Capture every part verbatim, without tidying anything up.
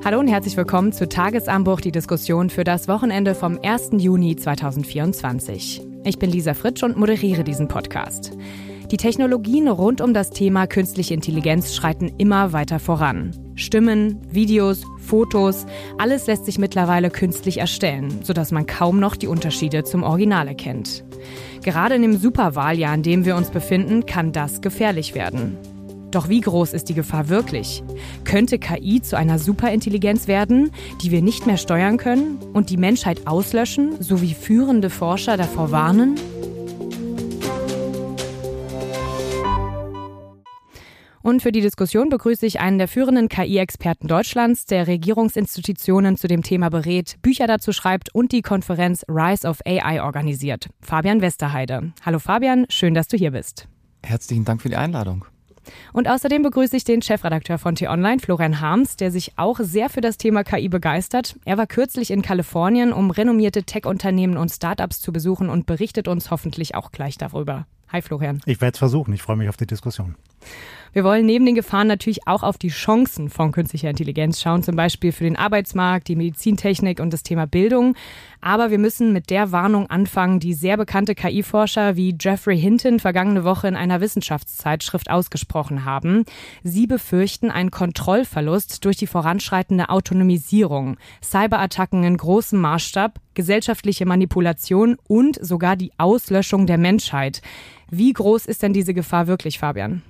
Hallo und herzlich willkommen zu Tagesanbruch, die Diskussion für das Wochenende vom ersten Juni zweitausendvierundzwanzig. Ich bin Lisa Fritsch und moderiere diesen Podcast. Die Technologien rund um das Thema künstliche Intelligenz schreiten immer weiter voran. Stimmen, Videos, Fotos, alles lässt sich mittlerweile künstlich erstellen, sodass man kaum noch die Unterschiede zum Original erkennt. Gerade in dem Superwahljahr, in dem wir uns befinden, kann das gefährlich werden. Doch wie groß ist die Gefahr wirklich? Könnte K I zu einer Superintelligenz werden, die wir nicht mehr steuern können und die Menschheit auslöschen, so wie führende Forscher davor warnen? Und für die Diskussion begrüße ich einen der führenden K I-Experten Deutschlands, der Regierungsinstitutionen zu dem Thema berät, Bücher dazu schreibt und die Konferenz Rise of A I organisiert. Fabian Westerheide. Hallo Fabian, schön, dass du hier bist. Herzlichen Dank für die Einladung. Und außerdem begrüße ich den Chefredakteur von T-Online, Florian Harms, der sich auch sehr für das Thema K I begeistert. Er war kürzlich in Kalifornien, um renommierte Tech-Unternehmen und Startups zu besuchen und berichtet uns hoffentlich auch gleich darüber. Hi Florian. Ich werde es versuchen, ich freue mich auf die Diskussion. Wir wollen neben den Gefahren natürlich auch auf die Chancen von künstlicher Intelligenz schauen, zum Beispiel für den Arbeitsmarkt, die Medizintechnik und das Thema Bildung. Aber wir müssen mit der Warnung anfangen, die sehr bekannte K I-Forscher wie Geoffrey Hinton vergangene Woche in einer Wissenschaftszeitschrift ausgesprochen haben. Sie befürchten einen Kontrollverlust durch die voranschreitende Autonomisierung, Cyberattacken in großem Maßstab, gesellschaftliche Manipulation und sogar die Auslöschung der Menschheit. Wie groß ist denn diese Gefahr wirklich, Fabian?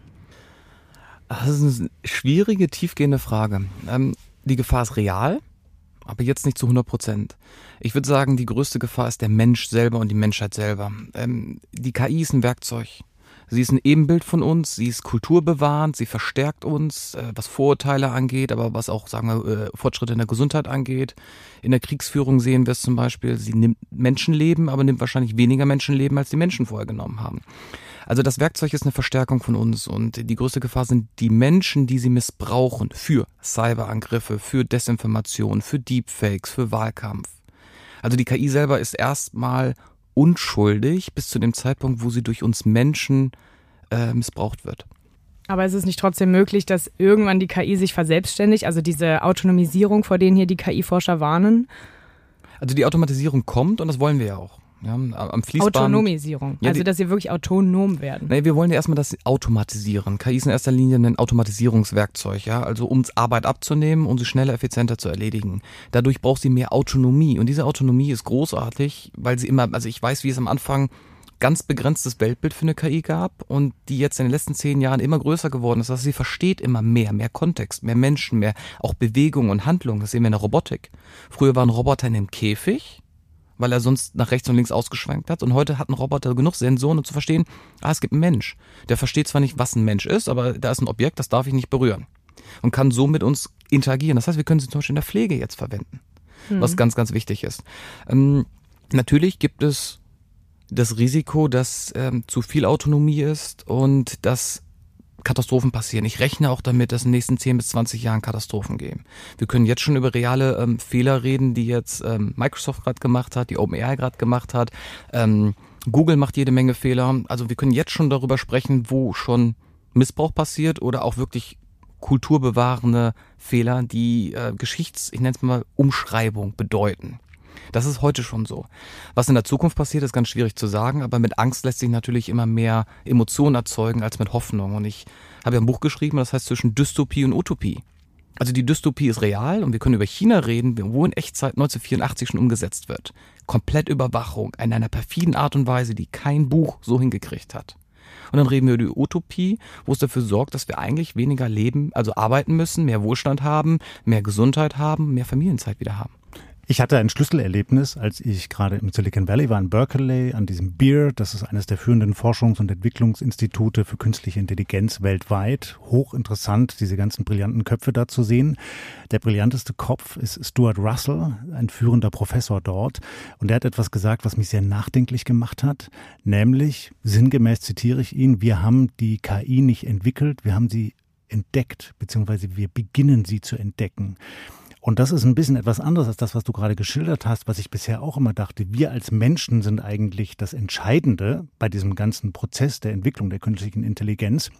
Das ist eine schwierige, tiefgehende Frage. Ähm, die Gefahr ist real, aber jetzt nicht zu hundert Prozent. Ich würde sagen, die größte Gefahr ist der Mensch selber und die Menschheit selber. Ähm, die K I ist ein Werkzeug. Sie ist ein Ebenbild von uns, sie ist kulturbewahrend, sie verstärkt uns, äh, was Vorurteile angeht, aber was auch, sagen wir, äh, Fortschritte in der Gesundheit angeht. In der Kriegsführung sehen wir es zum Beispiel, sie nimmt Menschenleben, aber nimmt wahrscheinlich weniger Menschenleben, als die Menschen vorher genommen haben. Also das Werkzeug ist eine Verstärkung von uns und die größte Gefahr sind die Menschen, die sie missbrauchen für Cyberangriffe, für Desinformation, für Deepfakes, für Wahlkampf. Also die K I selber ist erstmal unschuldig bis zu dem Zeitpunkt, wo sie durch uns Menschen äh, missbraucht wird. Aber ist es nicht trotzdem möglich, dass irgendwann die K I sich verselbstständigt, also diese Autonomisierung, vor denen hier die K I-Forscher warnen? Also die Automatisierung kommt und das wollen wir ja auch. Ja, am Fließband. Autonomisierung, ja, also die, dass sie wirklich autonom werden. Nee, wir wollen ja erstmal das automatisieren. K I ist in erster Linie ein Automatisierungswerkzeug, ja, also um Arbeit abzunehmen und sie schneller, effizienter zu erledigen. Dadurch braucht sie mehr Autonomie und diese Autonomie ist großartig, weil sie immer, also ich weiß, wie es am Anfang ganz begrenztes Weltbild für eine K I gab und die jetzt in den letzten zehn Jahren immer größer geworden ist. Also sie versteht immer mehr, mehr Kontext, mehr Menschen, mehr auch Bewegung und Handlung. Das sehen wir in der Robotik. Früher war ein Roboter in einem Käfig, weil er sonst nach rechts und links ausgeschwenkt hat. Und heute hat ein Roboter genug Sensoren, um zu verstehen, ah, es gibt einen Mensch. Der versteht zwar nicht, was ein Mensch ist, aber da ist ein Objekt, das darf ich nicht berühren. Und kann so mit uns interagieren. Das heißt, wir können sie zum Beispiel in der Pflege jetzt verwenden. Hm. Was ganz, ganz wichtig ist. Ähm, natürlich gibt es das Risiko, dass ähm, zu viel Autonomie ist und dass Katastrophen passieren. Ich rechne auch damit, dass in den nächsten zehn bis zwanzig Jahren Katastrophen geben. Wir können jetzt schon über reale ähm, Fehler reden, die jetzt ähm, Microsoft gerade gemacht hat, die OpenAI gerade gemacht hat. Ähm, Google macht jede Menge Fehler. Also wir können jetzt schon darüber sprechen, wo schon Missbrauch passiert oder auch wirklich kulturbewahrende Fehler, die äh, Geschichts-, ich nenne es mal Umschreibung bedeuten. Das ist heute schon so. Was in der Zukunft passiert, ist ganz schwierig zu sagen, aber mit Angst lässt sich natürlich immer mehr Emotionen erzeugen als mit Hoffnung. Und ich habe ja ein Buch geschrieben, das heißt zwischen Dystopie und Utopie. Also die Dystopie ist real und wir können über China reden, wo in Echtzeit neunzehnhundertvierundachtzig schon umgesetzt wird. Komplett Überwachung in einer perfiden Art und Weise, die kein Buch so hingekriegt hat. Und dann reden wir über die Utopie, wo es dafür sorgt, dass wir eigentlich weniger leben, also arbeiten müssen, mehr Wohlstand haben, mehr Gesundheit haben, mehr Familienzeit wieder haben. Ich hatte ein Schlüsselerlebnis, als ich gerade im Silicon Valley war, in Berkeley, an diesem B E A R. Das ist eines der führenden Forschungs- und Entwicklungsinstitute für künstliche Intelligenz weltweit. Hochinteressant, diese ganzen brillanten Köpfe da zu sehen. Der brillanteste Kopf ist Stuart Russell, ein führender Professor dort. Und der hat etwas gesagt, was mich sehr nachdenklich gemacht hat. Nämlich, sinngemäß zitiere ich ihn, wir haben die K I nicht entwickelt, wir haben sie entdeckt, beziehungsweise wir beginnen sie zu entdecken. Und das ist ein bisschen etwas anderes als das, was du gerade geschildert hast, was ich bisher auch immer dachte. Wir als Menschen sind eigentlich das Entscheidende bei diesem ganzen Prozess der Entwicklung der künstlichen Intelligenz.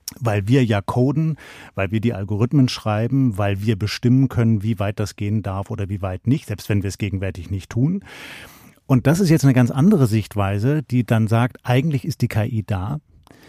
weil wir ja coden, weil wir die Algorithmen schreiben, weil wir bestimmen können, wie weit das gehen darf oder wie weit nicht, selbst wenn wir es gegenwärtig nicht tun. Und das ist jetzt eine ganz andere Sichtweise, die dann sagt, eigentlich ist die K I da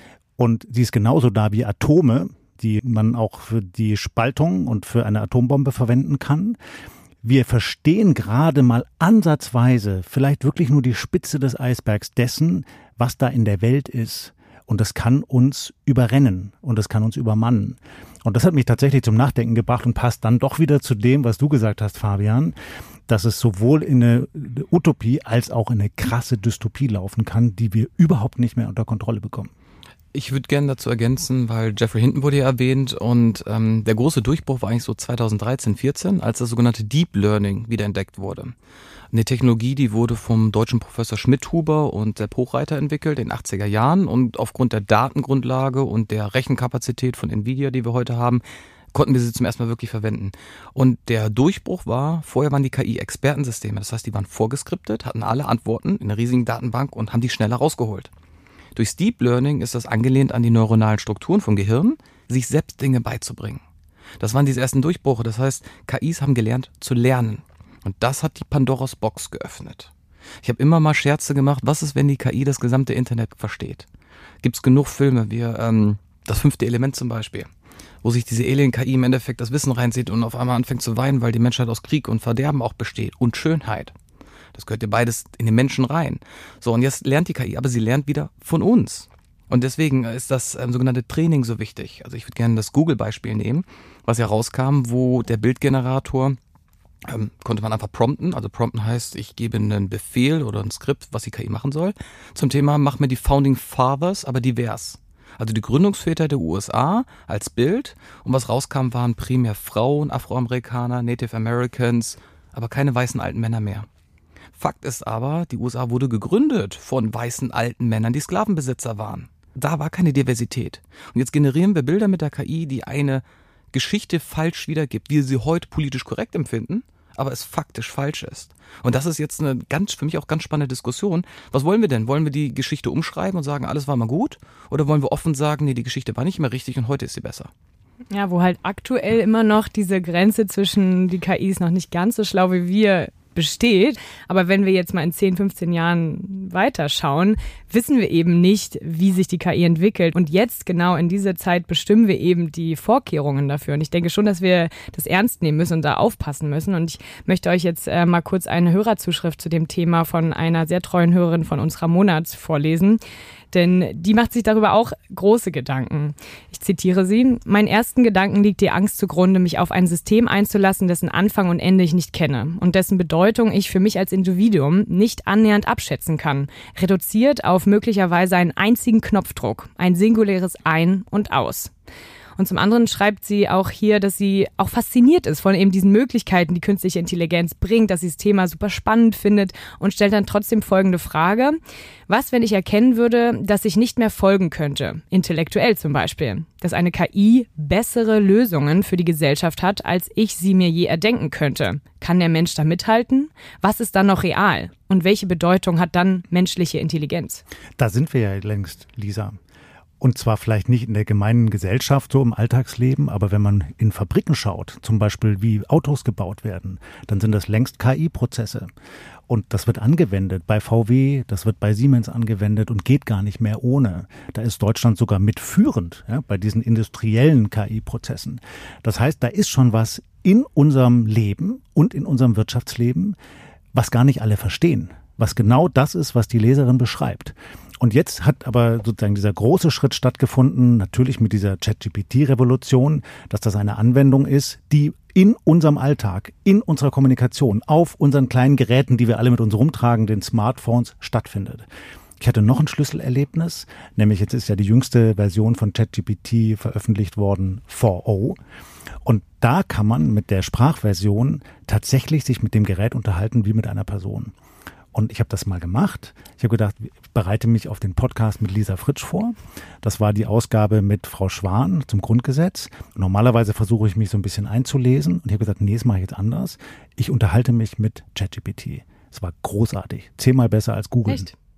und sie ist genauso da wie Atome, die man auch für die Spaltung und für eine Atombombe verwenden kann. Wir verstehen gerade mal ansatzweise, vielleicht wirklich nur die Spitze des Eisbergs dessen, was da in der Welt ist. Und das kann uns überrennen und das kann uns übermannen. Und das hat mich tatsächlich zum Nachdenken gebracht und passt dann doch wieder zu dem, was du gesagt hast, Fabian, dass es sowohl in eine Utopie als auch in eine krasse Dystopie laufen kann, die wir überhaupt nicht mehr unter Kontrolle bekommen. Ich würde gerne dazu ergänzen, weil Jeffrey Hinton wurde ja erwähnt und ähm, der große Durchbruch war eigentlich so zweitausenddreizehn, vierzehn, als das sogenannte Deep Learning wiederentdeckt wurde. Eine Technologie, die wurde vom deutschen Professor Schmidhuber und Sepp Hochreiter entwickelt in den achtziger Jahren und aufgrund der Datengrundlage und der Rechenkapazität von Nvidia, die wir heute haben, konnten wir sie zum ersten Mal wirklich verwenden. Und der Durchbruch war, vorher waren die K I-Expertensysteme, das heißt, die waren vorgeskriptet, hatten alle Antworten in einer riesigen Datenbank und haben die schneller rausgeholt. Durchs Deep Learning ist das angelehnt an die neuronalen Strukturen vom Gehirn, sich selbst Dinge beizubringen. Das waren diese ersten Durchbrüche, das heißt, K Is haben gelernt zu lernen. Und das hat die Pandoras Box geöffnet. Ich habe immer mal Scherze gemacht, was ist, wenn die K I das gesamte Internet versteht? Gibt es genug Filme, wie ähm, das fünfte Element zum Beispiel, wo sich diese Alien-K I im Endeffekt das Wissen reinzieht und auf einmal anfängt zu weinen, weil die Menschheit aus Krieg und Verderben auch besteht und Schönheit. Das gehört ja beides in den Menschen rein. So, und jetzt lernt die K I, aber sie lernt wieder von uns. Und deswegen ist das ähm, sogenannte Training so wichtig. Also ich würde gerne das Google-Beispiel nehmen, was ja rauskam, wo der Bildgenerator ähm, konnte man einfach prompten. Also prompten heißt, ich gebe einen Befehl oder ein Skript, was die K I machen soll. Zum Thema, mach mir die Founding Fathers, aber divers. Also die Gründungsväter der U S A als Bild. Und was rauskam, waren primär Frauen, Afroamerikaner, Native Americans, aber keine weißen alten Männer mehr. Fakt ist aber, die U S A wurde gegründet von weißen alten Männern, die Sklavenbesitzer waren. Da war keine Diversität. Und jetzt generieren wir Bilder mit der K I, die eine Geschichte falsch wiedergibt, wie wir sie heute politisch korrekt empfinden, aber es faktisch falsch ist. Und das ist jetzt eine ganz, für mich auch ganz spannende Diskussion. Was wollen wir denn? Wollen wir die Geschichte umschreiben und sagen, alles war mal gut? Oder wollen wir offen sagen, nee, die Geschichte war nicht mehr richtig und heute ist sie besser? Ja, wo halt aktuell immer noch diese Grenze zwischen die K Is noch nicht ganz so schlau wie wir besteht. Aber wenn wir jetzt mal in zehn, fünfzehn Jahren weiterschauen, wissen wir eben nicht, wie sich die K I entwickelt. Und jetzt, genau in dieser Zeit, bestimmen wir eben die Vorkehrungen dafür. Und ich denke schon, dass wir das ernst nehmen müssen und da aufpassen müssen. Und ich möchte euch jetzt äh, mal kurz eine Hörerzuschrift zu dem Thema von einer sehr treuen Hörerin von uns, Ramona, vorlesen. Denn die macht sich darüber auch große Gedanken. Ich zitiere sie: Meinen ersten Gedanken liegt die Angst zugrunde, mich auf ein System einzulassen, dessen Anfang und Ende ich nicht kenne und dessen Bedeutung ich für mich als Individuum nicht annähernd abschätzen kann. Reduziert auf möglicherweise einen einzigen Knopfdruck, ein singuläres Ein und Aus. Und zum anderen schreibt sie auch hier, dass sie auch fasziniert ist von eben diesen Möglichkeiten, die künstliche Intelligenz bringt, dass sie das Thema super spannend findet und stellt dann trotzdem folgende Frage: Was, wenn ich erkennen würde, dass ich nicht mehr folgen könnte, intellektuell zum Beispiel, dass eine K I bessere Lösungen für die Gesellschaft hat, als ich sie mir je erdenken könnte? Kann der Mensch da mithalten? Was ist dann noch real? Und welche Bedeutung hat dann menschliche Intelligenz? Da sind wir ja längst, Lisa. Und zwar vielleicht nicht in der gemeinen Gesellschaft, so im Alltagsleben, aber wenn man in Fabriken schaut, zum Beispiel wie Autos gebaut werden, dann sind das längst K I-Prozesse. Und das wird angewendet bei V W, das wird bei Siemens angewendet und geht gar nicht mehr ohne. Da ist Deutschland sogar mitführend, ja, bei diesen industriellen K I-Prozessen. Das heißt, da ist schon was in unserem Leben und in unserem Wirtschaftsleben, was gar nicht alle verstehen, was genau das ist, was die Leserin beschreibt. Und jetzt hat aber sozusagen dieser große Schritt stattgefunden, natürlich mit dieser ChatGPT-Revolution, dass das eine Anwendung ist, die in unserem Alltag, in unserer Kommunikation, auf unseren kleinen Geräten, die wir alle mit uns rumtragen, den Smartphones, stattfindet. Ich hatte noch ein Schlüsselerlebnis, nämlich jetzt ist ja die jüngste Version von ChatGPT veröffentlicht worden, vier Punkt null. Und da kann man mit der Sprachversion tatsächlich sich mit dem Gerät unterhalten wie mit einer Person. Und ich habe das mal gemacht. Ich habe gedacht, ich bereite mich auf den Podcast mit Lisa Fritsch vor. Das war die Ausgabe mit Frau Schwan zum Grundgesetz. Normalerweise versuche ich mich so ein bisschen einzulesen. Und ich habe gesagt, nee, das mache ich jetzt anders. Ich unterhalte mich mit ChatGPT. Es war großartig. Zehnmal besser als Google. Echt?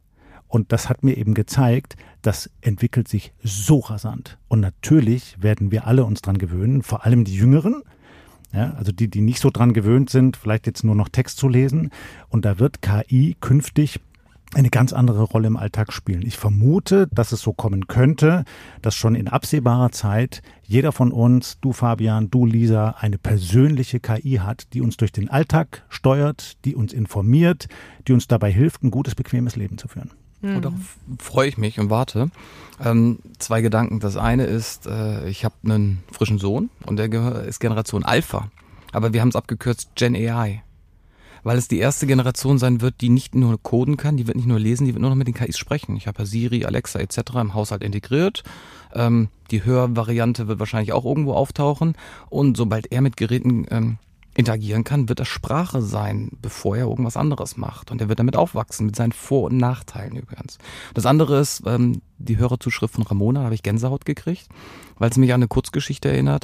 Und das hat mir eben gezeigt, das entwickelt sich so rasant. Und natürlich werden wir alle uns dran gewöhnen, vor allem die Jüngeren, ja, also die, die nicht so dran gewöhnt sind, vielleicht jetzt nur noch Text zu lesen. Und da wird K I künftig eine ganz andere Rolle im Alltag spielen. Ich vermute, dass es so kommen könnte, dass schon in absehbarer Zeit jeder von uns, du Fabian, du Lisa, eine persönliche K I hat, die uns durch den Alltag steuert, die uns informiert, die uns dabei hilft, ein gutes, bequemes Leben zu führen. Mhm. Und darauf freue ich mich und warte. Ähm, zwei Gedanken. Das eine ist, äh, ich habe einen frischen Sohn und der gehör- ist Generation Alpha. Aber wir haben es abgekürzt Gen A I. Weil es die erste Generation sein wird, die nicht nur coden kann, die wird nicht nur lesen, die wird nur noch mit den K Is sprechen. Ich habe ja Siri, Alexa et cetera im Haushalt integriert. Ähm, die Hörvariante wird wahrscheinlich auch irgendwo auftauchen. Und sobald er mit Geräten ähm, interagieren kann, wird das Sprache sein, bevor er irgendwas anderes macht. Und er wird damit aufwachsen, mit seinen Vor- und Nachteilen übrigens. Das andere ist ähm, die Hörerzuschrift von Ramona, da habe ich Gänsehaut gekriegt, weil es mich an eine Kurzgeschichte erinnert,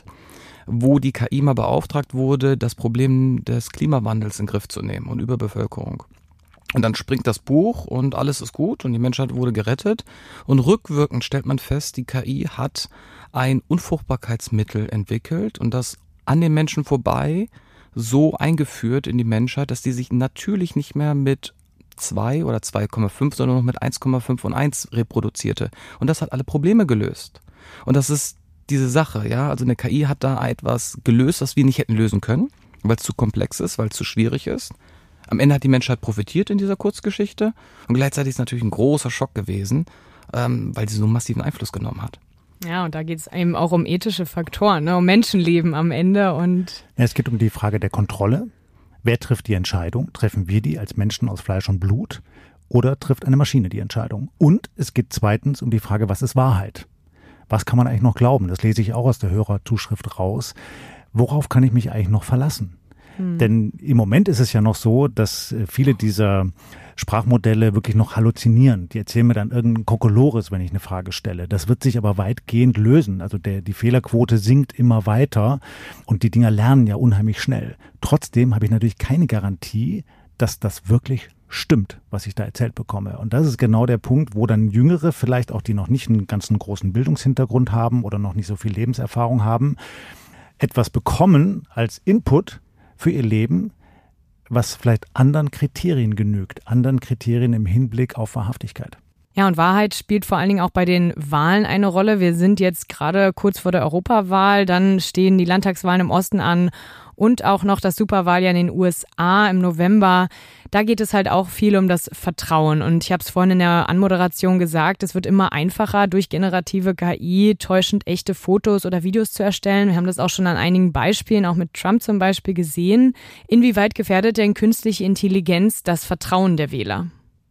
wo die K I mal beauftragt wurde, das Problem des Klimawandels in den Griff zu nehmen und Überbevölkerung. Und dann springt das Buch und alles ist gut und die Menschheit wurde gerettet. Und rückwirkend stellt man fest, die K I hat ein Unfruchtbarkeitsmittel entwickelt und das an den Menschen vorbei so eingeführt in die Menschheit, dass die sich natürlich nicht mehr mit zwei oder zwei Komma fünf, sondern noch mit eins Komma fünf und eins reproduzierte. Und das hat alle Probleme gelöst. Und das ist diese Sache, ja, also eine K I hat da etwas gelöst, was wir nicht hätten lösen können, weil es zu komplex ist, weil es zu schwierig ist. Am Ende hat die Menschheit profitiert in dieser Kurzgeschichte und gleichzeitig ist es natürlich ein großer Schock gewesen, ähm, weil sie so einen massiven Einfluss genommen hat. Ja, und da geht es eben auch um ethische Faktoren, ne, um Menschenleben am Ende. Und ja, es geht um die Frage der Kontrolle. Wer trifft die Entscheidung? Treffen wir die als Menschen aus Fleisch und Blut oder trifft eine Maschine die Entscheidung? Und es geht zweitens um die Frage, was ist Wahrheit? Was kann man eigentlich noch glauben? Das lese ich auch aus der Hörerzuschrift raus. Worauf kann ich mich eigentlich noch verlassen? Hm. Denn im Moment ist es ja noch so, dass viele dieser Sprachmodelle wirklich noch halluzinieren. Die erzählen mir dann irgendein Kokolores, wenn ich eine Frage stelle. Das wird sich aber weitgehend lösen. Also der, die Fehlerquote sinkt immer weiter und die Dinger lernen ja unheimlich schnell. Trotzdem habe ich natürlich keine Garantie, dass das wirklich stimmt, was ich da erzählt bekomme. Und das ist genau der Punkt, wo dann Jüngere, vielleicht auch die noch nicht einen ganzen großen Bildungshintergrund haben oder noch nicht so viel Lebenserfahrung haben, etwas bekommen als Input für ihr Leben, was vielleicht anderen Kriterien genügt, anderen Kriterien im Hinblick auf Wahrhaftigkeit. Ja, und Wahrheit spielt vor allen Dingen auch bei den Wahlen eine Rolle. Wir sind jetzt gerade kurz vor der Europawahl, dann stehen die Landtagswahlen im Osten an und auch noch das Superwahljahr in den U S A im November. Da geht es halt auch viel um das Vertrauen. Und ich habe es vorhin in der Anmoderation gesagt, es wird immer einfacher, durch generative K I täuschend echte Fotos oder Videos zu erstellen. Wir haben das auch schon an einigen Beispielen, auch mit Trump zum Beispiel, gesehen. Inwieweit gefährdet denn künstliche Intelligenz das Vertrauen der Wähler?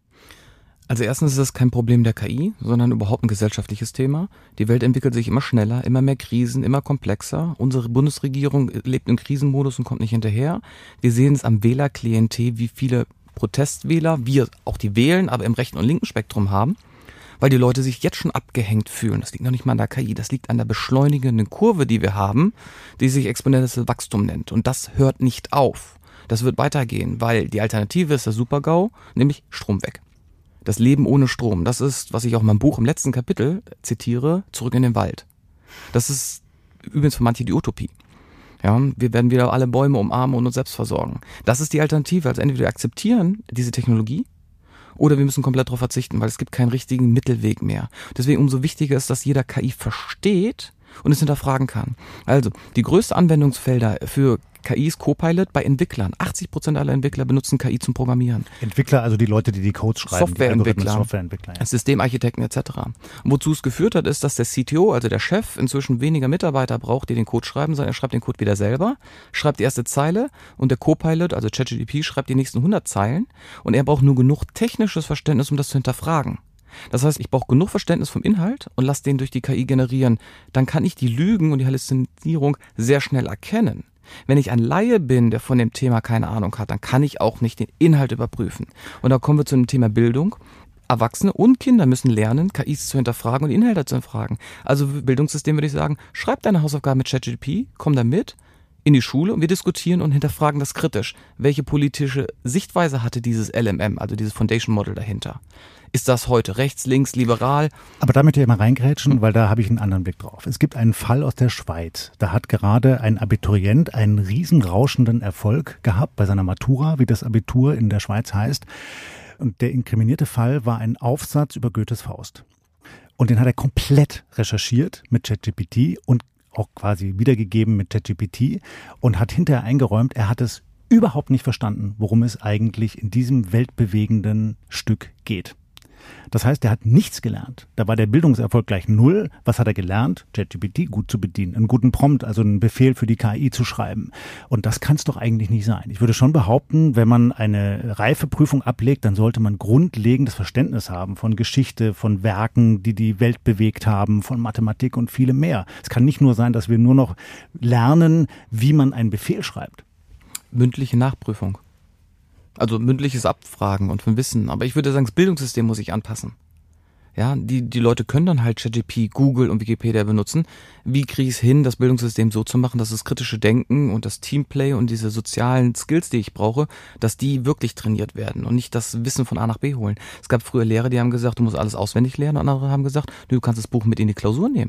Also erstens ist das kein Problem der K I, sondern überhaupt ein gesellschaftliches Thema. Die Welt entwickelt sich immer schneller, immer mehr Krisen, immer komplexer. Unsere Bundesregierung lebt im Krisenmodus und kommt nicht hinterher. Wir sehen es am Wählerklientel, wie viele Protestwähler wir auch die wählen, aber im rechten und linken Spektrum haben, weil die Leute sich jetzt schon abgehängt fühlen. Das liegt noch nicht mal an der K I, das liegt an der beschleunigenden Kurve, die wir haben, die sich exponentielles Wachstum nennt. Und das hört nicht auf. Das wird weitergehen, weil die Alternative ist der Super-GAU, nämlich Strom weg. Das Leben ohne Strom, das ist, was ich auch in meinem Buch im letzten Kapitel zitiere, Zurück in den Wald. Das ist übrigens für manche die Utopie. Ja, wir werden wieder alle Bäume umarmen und uns selbst versorgen. Das ist die Alternative. Also entweder wir akzeptieren diese Technologie oder wir müssen komplett darauf verzichten, weil es gibt keinen richtigen Mittelweg mehr. Deswegen umso wichtiger ist, dass jeder K I versteht und es hinterfragen kann. Also die größten Anwendungsfelder für K I ist Copilot bei Entwicklern. achtzig Prozent aller Entwickler benutzen K I zum Programmieren. Entwickler, also die Leute, die die Codes schreiben. Softwareentwickler, Softwareentwickler ja. Systemarchitekten et cetera. Und wozu es geführt hat, ist, dass der C T O, also der Chef, inzwischen weniger Mitarbeiter braucht, die den Code schreiben, sondern er schreibt den Code wieder selber, schreibt die erste Zeile und der Copilot, also ChatGPT, schreibt die nächsten hundert Zeilen und er braucht nur genug technisches Verständnis, um das zu hinterfragen. Das heißt, ich brauche genug Verständnis vom Inhalt und lasse den durch die K I generieren. Dann kann ich die Lügen und die Halluzinierung sehr schnell erkennen. Wenn ich ein Laie bin, der von dem Thema keine Ahnung hat, dann kann ich auch nicht den Inhalt überprüfen. Und da kommen wir zu dem Thema Bildung. Erwachsene und Kinder müssen lernen, K Is zu hinterfragen und Inhalte zu hinterfragen. Also Bildungssystem würde ich sagen, schreib deine Hausaufgaben mit ChatGPT, komm da mit, in die Schule und wir diskutieren und hinterfragen das kritisch. Welche politische Sichtweise hatte dieses L M M, also dieses Foundation Model dahinter? Ist das heute rechts, links, liberal? Aber da möchte ich mal reingrätschen, weil da habe ich einen anderen Blick drauf. Es gibt einen Fall aus der Schweiz. Da hat gerade ein Abiturient einen riesenrauschenden Erfolg gehabt bei seiner Matura, wie das Abitur in der Schweiz heißt. Und der inkriminierte Fall war ein Aufsatz über Goethes Faust. Und den hat er komplett recherchiert mit ChatGPT und auch quasi wiedergegeben mit ChatGPT und hat hinterher eingeräumt, er hat es überhaupt nicht verstanden, worum es eigentlich in diesem weltbewegenden Stück geht. Das heißt, er hat nichts gelernt. Da war der Bildungserfolg gleich null. Was hat er gelernt? ChatGPT gut zu bedienen, einen guten Prompt, also einen Befehl für die K I zu schreiben. Und das kann es doch eigentlich nicht sein. Ich würde schon behaupten, wenn man eine Reifeprüfung ablegt, dann sollte man grundlegendes Verständnis haben von Geschichte, von Werken, die die Welt bewegt haben, von Mathematik und vielem mehr. Es kann nicht nur sein, dass wir nur noch lernen, wie man einen Befehl schreibt. Mündliche Nachprüfung. Also mündliches Abfragen und von Wissen. Aber ich würde sagen, das Bildungssystem muss sich anpassen. Ja, die, die Leute können dann halt ChatGPT, Google und Wikipedia benutzen. Wie kriege ich es hin, das Bildungssystem so zu machen, dass das kritische Denken und das Teamplay und diese sozialen Skills, die ich brauche, dass die wirklich trainiert werden und nicht das Wissen von A nach B holen. Es gab früher Lehrer, die haben gesagt, du musst alles auswendig lernen, und andere haben gesagt, du kannst das Buch mit in die Klausur nehmen.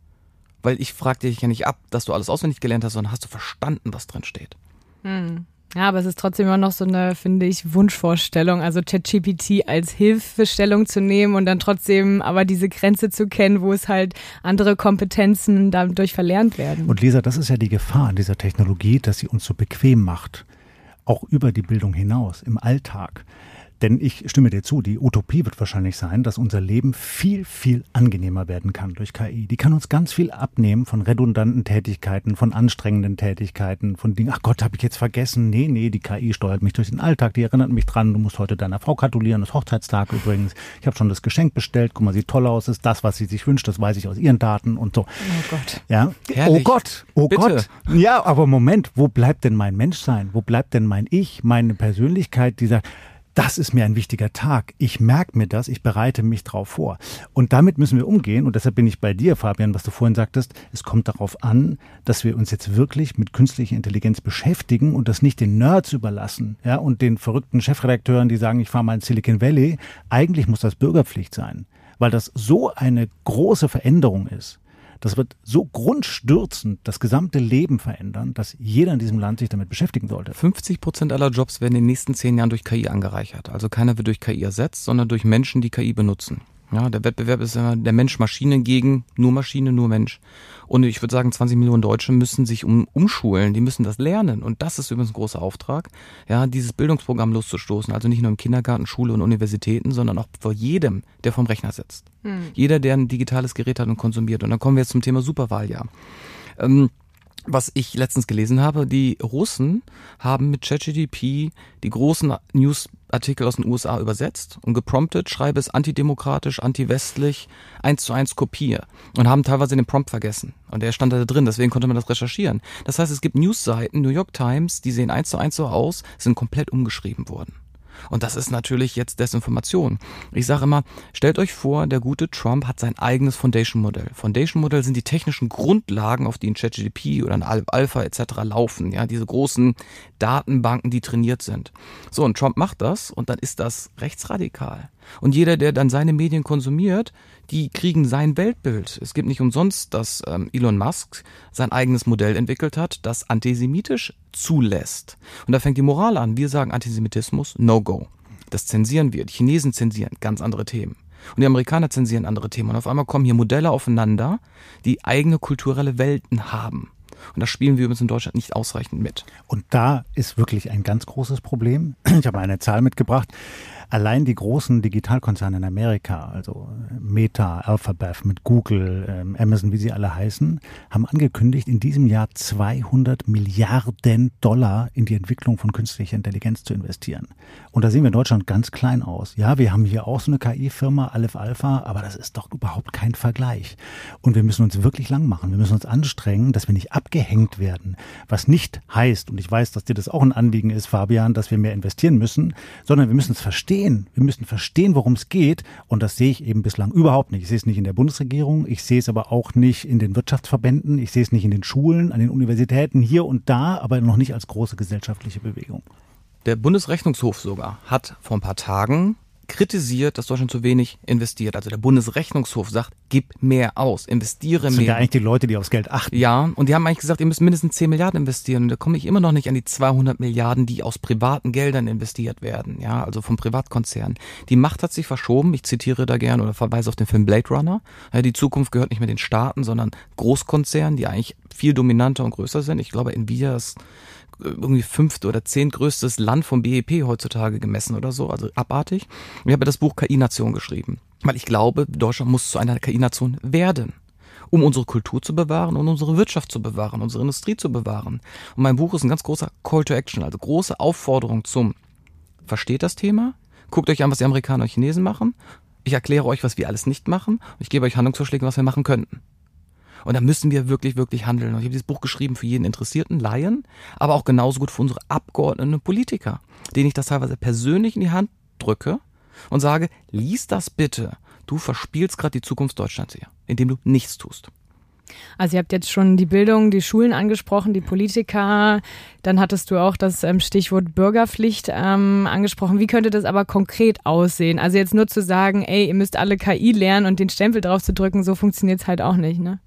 Weil ich frage dich ja nicht ab, dass du alles auswendig gelernt hast, sondern hast du verstanden, was drin steht. Hm. Ja, aber es ist trotzdem immer noch so eine, finde ich, Wunschvorstellung, also ChatGPT als Hilfestellung zu nehmen und dann trotzdem aber diese Grenze zu kennen, wo es halt andere Kompetenzen dadurch verlernt werden. Und Lisa, das ist ja die Gefahr an dieser Technologie, dass sie uns so bequem macht, auch über die Bildung hinaus, im Alltag. Denn ich stimme dir zu, die Utopie wird wahrscheinlich sein, dass unser Leben viel, viel angenehmer werden kann durch K I. Die kann uns ganz viel abnehmen von redundanten Tätigkeiten, von anstrengenden Tätigkeiten, von Dingen, ach Gott, habe ich jetzt vergessen. Nee, nee, die K I steuert mich durch den Alltag, die erinnert mich dran, du musst heute deiner Frau gratulieren, das ist Hochzeitstag übrigens. Ich habe schon das Geschenk bestellt, guck mal, sieht toll aus, ist das, was sie sich wünscht, das weiß ich aus ihren Daten und so. Oh Gott. Ja? Herrlich. Oh Gott, oh Bitte. Gott. Ja, aber Moment, wo bleibt denn mein Menschsein? Wo bleibt denn mein Ich, meine Persönlichkeit, die sagt, das ist mir ein wichtiger Tag. Ich merke mir das, ich bereite mich drauf vor. Und damit müssen wir umgehen. Und deshalb bin ich bei dir, Fabian, was du vorhin sagtest. Es kommt darauf an, dass wir uns jetzt wirklich mit künstlicher Intelligenz beschäftigen und das nicht den Nerds überlassen, ja, und den verrückten Chefredakteuren, die sagen, ich fahre mal in Silicon Valley. Eigentlich muss das Bürgerpflicht sein, weil das so eine große Veränderung ist. Das wird so grundstürzend das gesamte Leben verändern, dass jeder in diesem Land sich damit beschäftigen sollte. fünfzig Prozent aller Jobs werden in den nächsten zehn Jahren durch K I angereichert. Also keiner wird durch K I ersetzt, sondern durch Menschen, die K I benutzen. Ja, der Wettbewerb ist immer der Mensch-Maschine gegen nur Maschine, nur Mensch. Und ich würde sagen, zwanzig Millionen Deutsche müssen sich um, umschulen, die müssen das lernen. Und das ist übrigens ein großer Auftrag, ja, dieses Bildungsprogramm loszustoßen. Also nicht nur im Kindergarten, Schule und Universitäten, sondern auch vor jedem, der vorm Rechner sitzt. Hm. Jeder, der ein digitales Gerät hat und konsumiert. Und dann kommen wir jetzt zum Thema Superwahljahr. Ähm, Was ich letztens gelesen habe, die Russen haben mit ChatGPT die großen Newsartikel aus den U S A übersetzt und gepromptet, schreibe es antidemokratisch, antiwestlich, eins zu eins kopiere und haben teilweise den Prompt vergessen. Und der stand da drin, deswegen konnte man das recherchieren. Das heißt, es gibt Newsseiten, New York Times, die sehen eins zu eins so aus, sind komplett umgeschrieben worden. Und das ist natürlich jetzt Desinformation. Ich sage immer, stellt euch vor, der gute Trump hat sein eigenes Foundation-Modell. Foundation-Modell sind die technischen Grundlagen, auf die ein ChatGPT oder ein Alpha et cetera laufen. Ja, diese großen Datenbanken, die trainiert sind. So, und Trump macht das und dann ist das rechtsradikal. Und jeder, der dann seine Medien konsumiert, die kriegen sein Weltbild. Es gibt nicht umsonst, dass ähm, Elon Musk sein eigenes Modell entwickelt hat, das antisemitisch zulässt. Und da fängt die Moral an. Wir sagen Antisemitismus, no go. Das zensieren wir. Die Chinesen zensieren ganz andere Themen. Und die Amerikaner zensieren andere Themen. Und auf einmal kommen hier Modelle aufeinander, die eigene kulturelle Welten haben. Und das spielen wir übrigens in Deutschland nicht ausreichend mit. Und da ist wirklich ein ganz großes Problem. Ich habe eine Zahl mitgebracht. Allein die großen Digitalkonzerne in Amerika, also Meta, Alphabet mit Google, ähm, Amazon, wie sie alle heißen, haben angekündigt, in diesem Jahr zweihundert Milliarden Dollar in die Entwicklung von künstlicher Intelligenz zu investieren. Und da sehen wir in Deutschland ganz klein aus. Ja, wir haben hier auch so eine K I-Firma, Aleph Alpha, aber das ist doch überhaupt kein Vergleich. Und wir müssen uns wirklich lang machen. Wir müssen uns anstrengen, dass wir nicht abgeben. abgehängt werden. Was nicht heißt, und ich weiß, dass dir das auch ein Anliegen ist, Fabian, dass wir mehr investieren müssen, sondern wir müssen es verstehen. Wir müssen verstehen, worum es geht. Und das sehe ich eben bislang überhaupt nicht. Ich sehe es nicht in der Bundesregierung, ich sehe es aber auch nicht in den Wirtschaftsverbänden, ich sehe es nicht in den Schulen, an den Universitäten, hier und da, aber noch nicht als große gesellschaftliche Bewegung. Der Bundesrechnungshof sogar hat vor ein paar Tagen kritisiert, dass Deutschland zu wenig investiert. Also der Bundesrechnungshof sagt, gib mehr aus, investiere mehr. Das sind ja eigentlich die Leute, die aufs Geld achten. Ja, und die haben eigentlich gesagt, ihr müsst mindestens zehn Milliarden investieren. Und da komme ich immer noch nicht an die zweihundert Milliarden, die aus privaten Geldern investiert werden. Ja, also vom Privatkonzern. Die Macht hat sich verschoben. Ich zitiere da gerne oder verweise auf den Film Blade Runner. Ja, die Zukunft gehört nicht mehr den Staaten, sondern Großkonzernen, die eigentlich viel dominanter und größer sind. Ich glaube, Nvidia ist irgendwie fünfte oder zehntgrößtes Land vom B I P heutzutage gemessen oder so, also abartig. Ich habe das Buch K I-Nation geschrieben, weil ich glaube, Deutschland muss zu einer K I-Nation werden, um unsere Kultur zu bewahren und unsere Wirtschaft zu bewahren, unsere Industrie zu bewahren. Und mein Buch ist ein ganz großer Call to Action, also große Aufforderung zum versteht das Thema, guckt euch an, was die Amerikaner und Chinesen machen, ich erkläre euch, was wir alles nicht machen und ich gebe euch Handlungsvorschläge, was wir machen könnten. Und da müssen wir wirklich, wirklich handeln. Und ich habe dieses Buch geschrieben für jeden interessierten Laien, aber auch genauso gut für unsere Abgeordneten und Politiker, denen ich das teilweise persönlich in die Hand drücke und sage, lies das bitte. Du verspielst gerade die Zukunft Deutschlands hier, indem du nichts tust. Also ihr habt jetzt schon die Bildung, die Schulen angesprochen, die Politiker. Dann hattest du auch das ähm, Stichwort Bürgerpflicht ähm, angesprochen. Wie könnte das aber konkret aussehen? Also jetzt nur zu sagen, ey, ihr müsst alle K I lernen und den Stempel drauf zu drücken, so funktioniert es halt auch nicht, ne?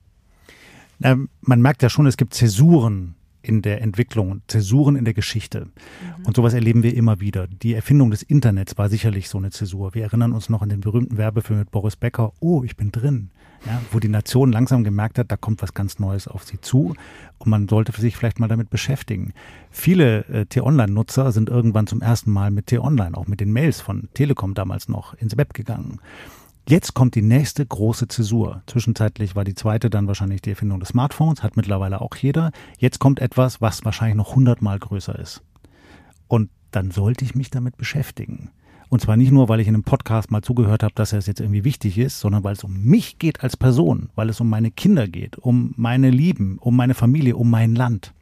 Man merkt ja schon, es gibt Zäsuren in der Entwicklung, Zäsuren in der Geschichte. Mhm. Und sowas erleben wir immer wieder. Die Erfindung des Internets war sicherlich so eine Zäsur. Wir erinnern uns noch an den berühmten Werbefilm mit Boris Becker, oh, ich bin drin. Ja, wo die Nation langsam gemerkt hat, da kommt was ganz Neues auf sie zu und man sollte sich vielleicht mal damit beschäftigen. Viele äh, T-Online-Nutzer sind irgendwann zum ersten Mal mit T-Online, auch mit den Mails von Telekom damals noch, ins Web gegangen. Jetzt kommt die nächste große Zäsur. Zwischenzeitlich war die zweite dann wahrscheinlich die Erfindung des Smartphones, hat mittlerweile auch jeder. Jetzt kommt etwas, was wahrscheinlich noch hundertmal größer ist. Und dann sollte ich mich damit beschäftigen. Und zwar nicht nur, weil ich in einem Podcast mal zugehört habe, dass es jetzt irgendwie wichtig ist, sondern weil es um mich geht als Person, weil es um meine Kinder geht, um meine Lieben, um meine Familie, um mein Land.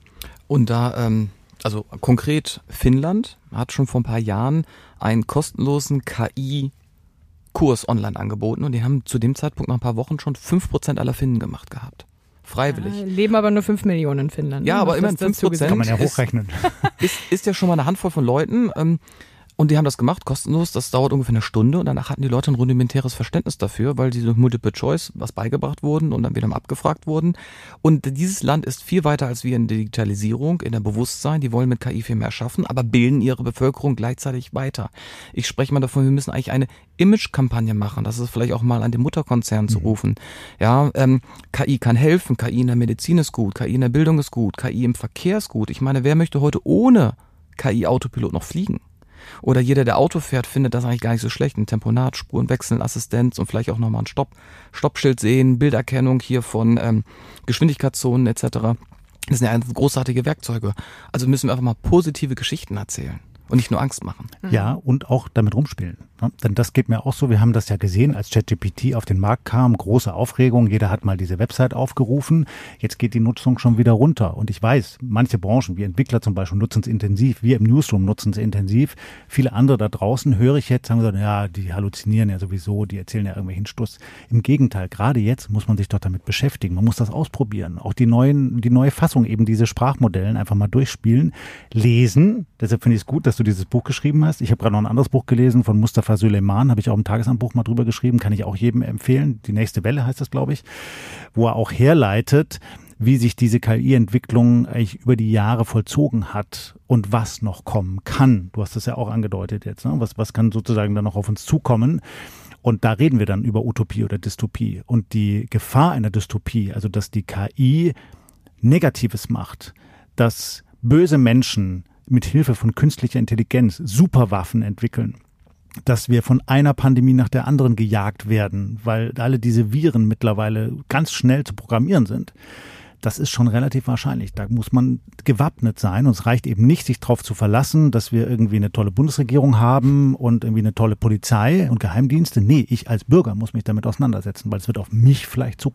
Und da, ähm, also konkret Finnland hat schon vor ein paar Jahren einen kostenlosen K I Kurs online angeboten und die haben zu dem Zeitpunkt nach ein paar Wochen schon fünf Prozent aller Finnen gemacht gehabt. Freiwillig. Ja, leben aber nur fünf Millionen in Finnland. Ja, aber immerhin fünf Prozent. Kann man ja hochrechnen. Ist, ist, ist ja schon mal eine Handvoll von Leuten. Ähm, Und die haben das gemacht, kostenlos, das dauert ungefähr eine Stunde und danach hatten die Leute ein rudimentäres Verständnis dafür, weil diese Multiple Choice was beigebracht wurden und dann wieder mal abgefragt wurden. Und dieses Land ist viel weiter als wir in der Digitalisierung, in der Bewusstsein, die wollen mit K I viel mehr schaffen, aber bilden ihre Bevölkerung gleichzeitig weiter. Ich spreche mal davon, wir müssen eigentlich eine Image-Kampagne machen, das ist vielleicht auch mal an den Mutterkonzern zu rufen. Ja, ähm, K I kann helfen, K I in der Medizin ist gut, K I in der Bildung ist gut, K I im Verkehr ist gut. Ich meine, wer möchte heute ohne K I-Autopilot noch fliegen? Oder jeder, der Auto fährt, findet das eigentlich gar nicht so schlecht. Ein Temponat, Spuren wechseln, Assistenz und vielleicht auch nochmal ein Stopp, Stoppschild sehen, Bilderkennung hier von ähm, Geschwindigkeitszonen et cetera. Das sind ja großartige Werkzeuge. Also müssen wir einfach mal positive Geschichten erzählen und nicht nur Angst machen. Ja, und auch damit rumspielen. Denn das geht mir auch so, wir haben das ja gesehen, als ChatGPT auf den Markt kam, große Aufregung, jeder hat mal diese Website aufgerufen, jetzt geht die Nutzung schon wieder runter. Und ich weiß, manche Branchen, wie Entwickler zum Beispiel, nutzen es intensiv, wir im Newsroom nutzen es intensiv. Viele andere da draußen höre ich jetzt, sagen so, ja, die halluzinieren ja sowieso, die erzählen ja irgendwelchen Stuss. Im Gegenteil, gerade jetzt muss man sich doch damit beschäftigen, man muss das ausprobieren. Auch die neuen, die neue Fassung, eben diese Sprachmodellen einfach mal durchspielen, lesen. Deshalb finde ich es gut, dass du dieses Buch geschrieben hast. Ich habe gerade noch ein anderes Buch gelesen von Mustafa Süleyman, habe ich auch im Tagesanbruch mal drüber geschrieben, kann ich auch jedem empfehlen. Die nächste Welle heißt das, glaube ich, wo er auch herleitet, wie sich diese K I-Entwicklung eigentlich über die Jahre vollzogen hat und was noch kommen kann. Du hast das ja auch angedeutet jetzt, ne? Was, was kann sozusagen dann noch auf uns zukommen? Und da reden wir dann über Utopie oder Dystopie. Und die Gefahr einer Dystopie, also dass die K I Negatives macht, dass böse Menschen mit Hilfe von künstlicher Intelligenz Superwaffen entwickeln, dass wir von einer Pandemie nach der anderen gejagt werden, weil alle diese Viren mittlerweile ganz schnell zu programmieren sind. Das ist schon relativ wahrscheinlich. Da muss man gewappnet sein. Und es reicht eben nicht, sich darauf zu verlassen, dass wir irgendwie eine tolle Bundesregierung haben und irgendwie eine tolle Polizei und Geheimdienste. Nee, ich als Bürger muss mich damit auseinandersetzen, weil es wird auf mich vielleicht zukommen.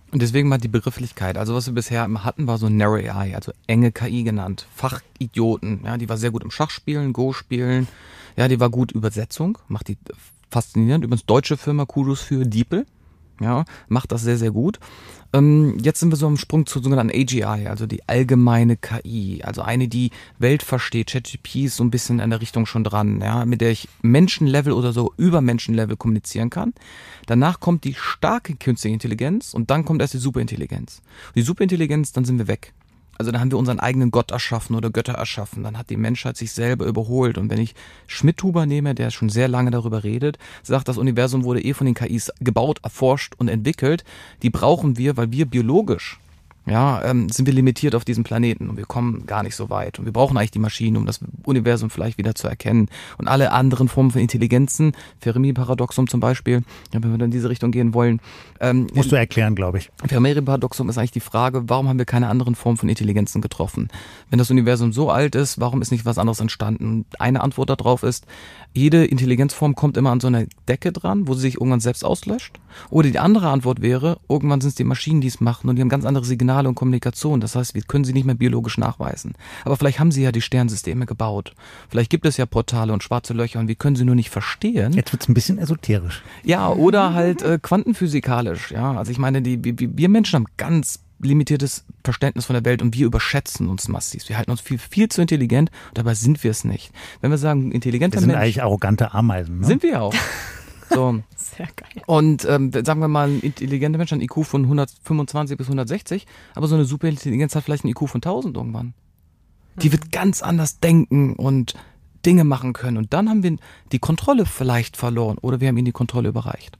Und deswegen mal die Begrifflichkeit. Also was wir bisher immer hatten, war so Narrow A I, also enge K I genannt. Fachidioten. Ja, die war sehr gut im Schachspielen, Go-Spielen. Ja, die war gut Übersetzung. Macht die faszinierend. Übrigens deutsche Firma, Kudos für DeepL. Ja, macht das sehr, sehr gut. Ähm, jetzt sind wir so am Sprung zur sogenannten A G I, also die allgemeine K I. Also eine, die Welt versteht. ChatGPT ist so ein bisschen in der Richtung schon dran, ja, mit der ich Menschenlevel oder so über Menschenlevel kommunizieren kann. Danach kommt die starke künstliche Intelligenz und dann kommt erst die Superintelligenz. Die Superintelligenz, dann sind wir weg. Also dann haben wir unseren eigenen Gott erschaffen oder Götter erschaffen. Dann hat die Menschheit sich selber überholt. Und wenn ich Schmidhuber nehme, der schon sehr lange darüber redet, sagt, das Universum wurde eh von den K Is gebaut, erforscht und entwickelt. Die brauchen wir, weil wir biologisch, ja, ähm, sind wir limitiert auf diesem Planeten und wir kommen gar nicht so weit. Und wir brauchen eigentlich die Maschinen, um das Universum vielleicht wieder zu erkennen. Und alle anderen Formen von Intelligenzen, Fermi-Paradoxum zum Beispiel, ja, wenn wir dann in diese Richtung gehen wollen. Ähm, Musst du erklären, glaube ich. Fermi-Paradoxum ist eigentlich die Frage, warum haben wir keine anderen Formen von Intelligenzen getroffen? Wenn das Universum so alt ist, warum ist nicht was anderes entstanden? Eine Antwort darauf ist, jede Intelligenzform kommt immer an so eine Decke dran, wo sie sich irgendwann selbst auslöscht. Oder die andere Antwort wäre, irgendwann sind es die Maschinen, die es machen und die haben ganz andere Signale und Kommunikation. Das heißt, wir können sie nicht mehr biologisch nachweisen. Aber vielleicht haben sie ja die Sternsysteme gebaut. Vielleicht gibt es ja Portale und schwarze Löcher und wir können sie nur nicht verstehen. Jetzt wird es ein bisschen esoterisch. Ja, oder halt äh, quantenphysikalisch. Ja, also ich meine, die, wir, wir Menschen haben ganz limitiertes Verständnis von der Welt und wir überschätzen uns massiv. Wir halten uns viel, viel zu intelligent, dabei sind wir es nicht. Wenn wir sagen, intelligenter Mensch... Wir sind Mensch, eigentlich arrogante Ameisen. Ne? Sind wir auch. So. Sehr geil. Und ähm, sagen wir mal, ein intelligenter Mensch hat einen I Q von hundertfünfundzwanzig bis hundertsechzig, aber so eine Superintelligenz hat vielleicht einen I Q von tausend irgendwann. Die wird ganz anders denken und Dinge machen können. Und dann haben wir die Kontrolle vielleicht verloren oder wir haben ihnen die Kontrolle überreicht.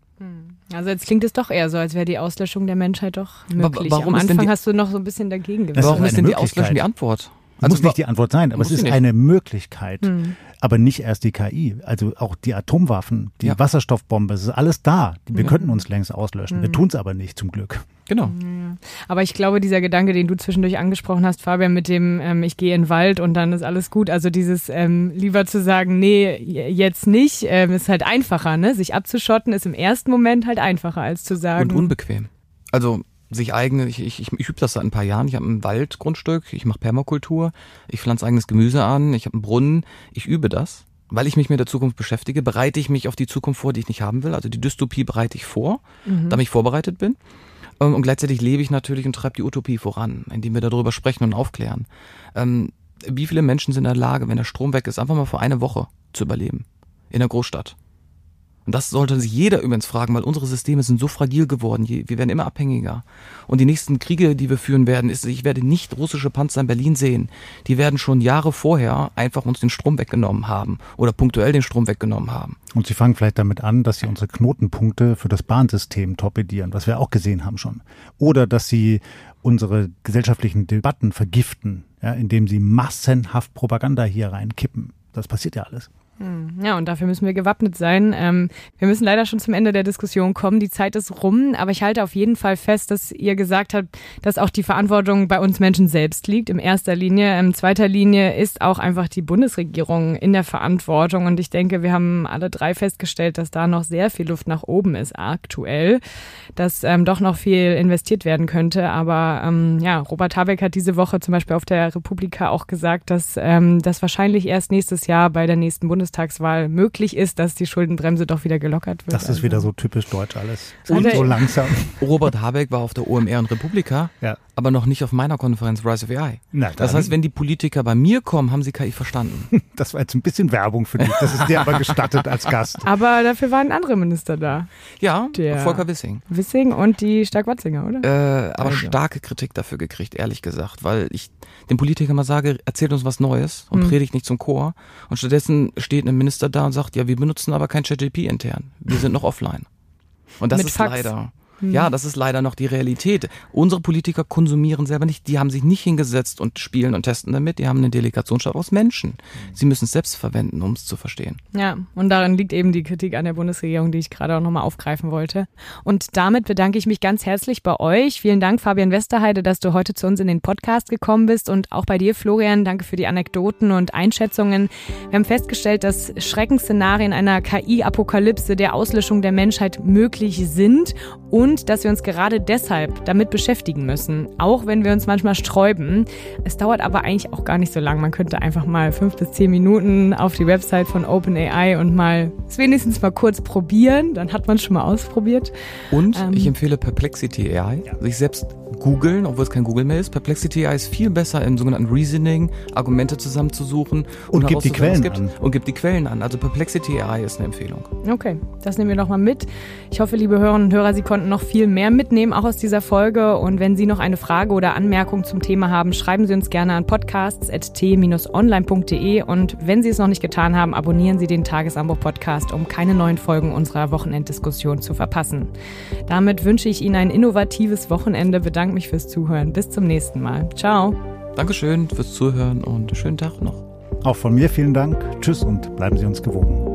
Also jetzt klingt es doch eher so, als wäre die Auslöschung der Menschheit doch möglich. Warum Am ist denn Anfang die- hast du noch so ein bisschen dagegen gewesen. Das Warum ist ist eine denn die Möglichkeit. Auslöschung die Antwort? Muss nicht die Antwort sein, aber muss es ist sie nicht. eine Möglichkeit. Hm. Aber nicht erst die K I. Also auch die Atomwaffen, die Ja. Wasserstoffbombe, es ist alles da. Wir Ja. könnten uns längst auslöschen. Wir tun es aber nicht, zum Glück. Genau. Aber ich glaube, dieser Gedanke, den du zwischendurch angesprochen hast, Fabian, mit dem ähm, ich gehe in den Wald und dann ist alles gut. Also dieses ähm, lieber zu sagen, nee, jetzt nicht, ähm, ist halt einfacher, ne? Sich abzuschotten ist im ersten Moment halt einfacher, als zu sagen. Und unbequem. Also sich eigene, ich, ich, ich, ich übe das seit ein paar Jahren. Ich habe ein Waldgrundstück, ich mache Permakultur, ich pflanze eigenes Gemüse an, ich habe einen Brunnen, ich übe das. Weil ich mich mit der Zukunft beschäftige, bereite ich mich auf die Zukunft vor, die ich nicht haben will. Also die Dystopie bereite ich vor, Mhm. damit ich vorbereitet bin. Und gleichzeitig lebe ich natürlich und treibe die Utopie voran, indem wir darüber sprechen und aufklären. Ähm, wie viele Menschen sind in der Lage, wenn der Strom weg ist, einfach mal für eine Woche zu überleben in der Großstadt? Und das sollte sich jeder übrigens fragen, weil unsere Systeme sind so fragil geworden. Wir werden immer abhängiger. Und die nächsten Kriege, die wir führen werden, ist, ich werde nicht russische Panzer in Berlin sehen. Die werden schon Jahre vorher einfach uns den Strom weggenommen haben oder punktuell den Strom weggenommen haben. Und sie fangen vielleicht damit an, dass sie unsere Knotenpunkte für das Bahnsystem torpedieren, was wir auch gesehen haben schon. Oder dass sie unsere gesellschaftlichen Debatten vergiften, ja, indem sie massenhaft Propaganda hier reinkippen. Das passiert ja alles. Ja, und dafür müssen wir gewappnet sein. Ähm, wir müssen leider schon zum Ende der Diskussion kommen. Die Zeit ist rum, aber ich halte auf jeden Fall fest, dass ihr gesagt habt, dass auch die Verantwortung bei uns Menschen selbst liegt, in erster Linie. In zweiter Linie ist auch einfach die Bundesregierung in der Verantwortung. Und ich denke, wir haben alle drei festgestellt, dass da noch sehr viel Luft nach oben ist aktuell, dass ähm, doch noch viel investiert werden könnte. Aber ähm, ja, Robert Habeck hat diese Woche zum Beispiel auf der Republika auch gesagt, dass ähm, das wahrscheinlich erst nächstes Jahr bei der nächsten Bundestagswahl Bundestagswahl möglich ist, dass die Schuldenbremse doch wieder gelockert wird. Das ist also. wieder so typisch deutsch alles. So Und der- so langsam. Robert Habeck war auf der O M R und Republika, Ja. aber noch nicht auf meiner Konferenz Rise of A I. Na, Das dann- heißt, wenn die Politiker bei mir kommen, haben sie K I verstanden. Das war jetzt ein bisschen Werbung für dich. Das ist dir aber gestattet als Gast. Aber dafür waren andere Minister da. Ja, Der- Volker Wissing. Wissing und die Stark-Watzinger, oder? Äh, aber Also. starke Kritik dafür gekriegt, ehrlich gesagt, weil ich den Politikern mal sage, erzählt uns was Neues und Mhm. predigt nicht zum Chor. Und stattdessen steht ein Minister da und sagt, ja, wir benutzen aber kein ChatGPT intern. Wir sind noch offline. Und das Mit ist Fax. leider... Ja, das ist leider noch die Realität. Unsere Politiker konsumieren selber nicht. Die haben sich nicht hingesetzt und spielen und testen damit. Die haben eine Delegationsschaft aus Menschen. Sie müssen es selbst verwenden, um es zu verstehen. Ja, und darin liegt eben die Kritik an der Bundesregierung, die ich gerade auch nochmal aufgreifen wollte. Und damit bedanke ich mich ganz herzlich bei euch. Vielen Dank, Fabian Westerheide, dass du heute zu uns in den Podcast gekommen bist. Und auch bei dir, Florian, danke für die Anekdoten und Einschätzungen. Wir haben festgestellt, dass Schreckensszenarien einer K I-Apokalypse der Auslöschung der Menschheit möglich sind und und dass wir uns gerade deshalb damit beschäftigen müssen, auch wenn wir uns manchmal sträuben. Es dauert aber eigentlich auch gar nicht so lang. Man könnte einfach mal fünf bis zehn Minuten auf die Website von OpenAI und mal es wenigstens mal kurz probieren. Dann hat man es schon mal ausprobiert. Und ähm, ich empfehle Perplexity A I. Ja. Sich selbst googeln, obwohl es kein Google mehr ist. Perplexity A I ist viel besser im sogenannten Reasoning, Argumente zusammenzusuchen. Und, und gibt die Quellen gibt. an. Und gibt die Quellen an. Also Perplexity A I ist eine Empfehlung. Okay, das nehmen wir doch mal mit. Ich hoffe, liebe Hörerinnen und Hörer, Sie konnten noch viel mehr mitnehmen, auch aus dieser Folge. Und wenn Sie noch eine Frage oder Anmerkung zum Thema haben, schreiben Sie uns gerne an podcasts at t dash online punkt de. Und wenn Sie es noch nicht getan haben, abonnieren Sie den Tagesanbruch-Podcast, um keine neuen Folgen unserer Wochenenddiskussion zu verpassen. Damit wünsche ich Ihnen ein innovatives Wochenende, bedanke mich fürs Zuhören. Bis zum nächsten Mal. Ciao. Dankeschön fürs Zuhören und schönen Tag noch. Auch von mir vielen Dank. Tschüss und bleiben Sie uns gewogen.